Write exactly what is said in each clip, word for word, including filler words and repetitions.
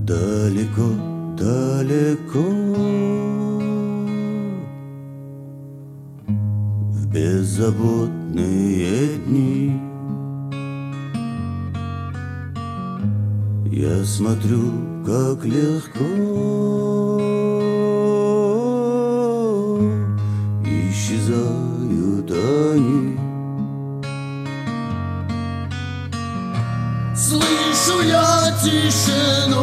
Далеко, далеко в беззаботные дни я смотрю, как легко исчезают они. Слышу я тишину,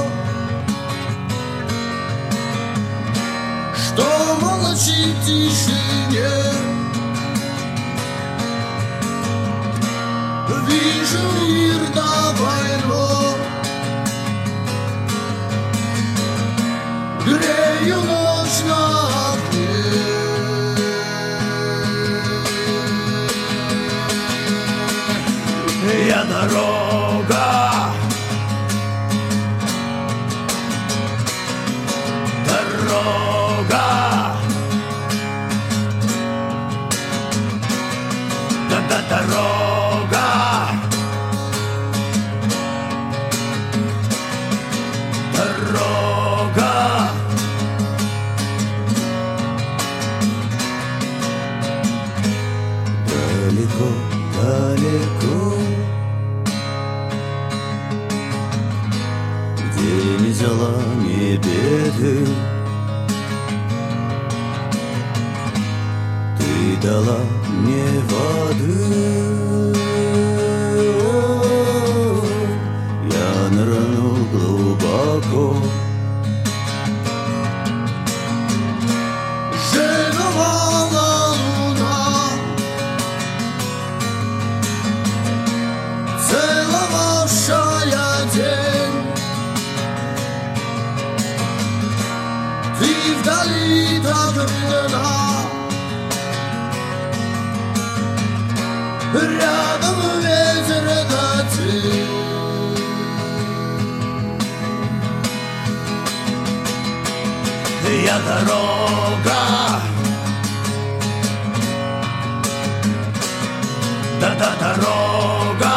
что молчит в тишине. Вижу мир давно, грею ночь на окне. Я дорога, дорога, да-да, дорога, дорога, далеко, далеко, где не взяла ни беды, ты дала мне воды. Я нырнул глубоко. Жировала луна, целовавшая день. Ты вдали так видна, рядом ветер да тень. Я дорога, да-да, дорога,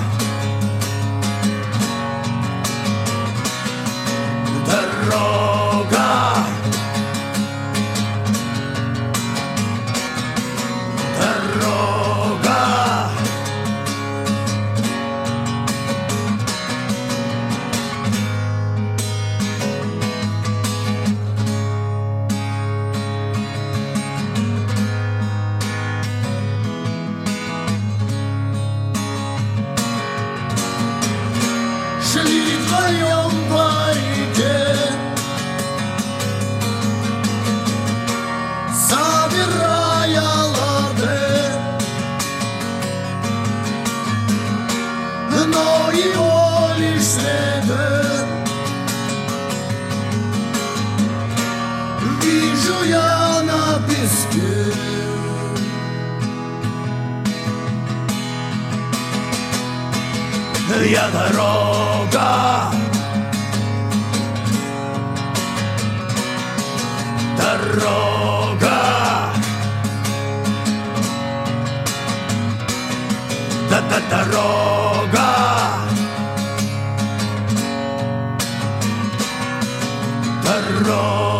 дорога, дорога, Шли вдвоем по реке, собирая лады, но его лишь следы вижу я на песке. я дорога, дорога, да-да, дорога, дорога.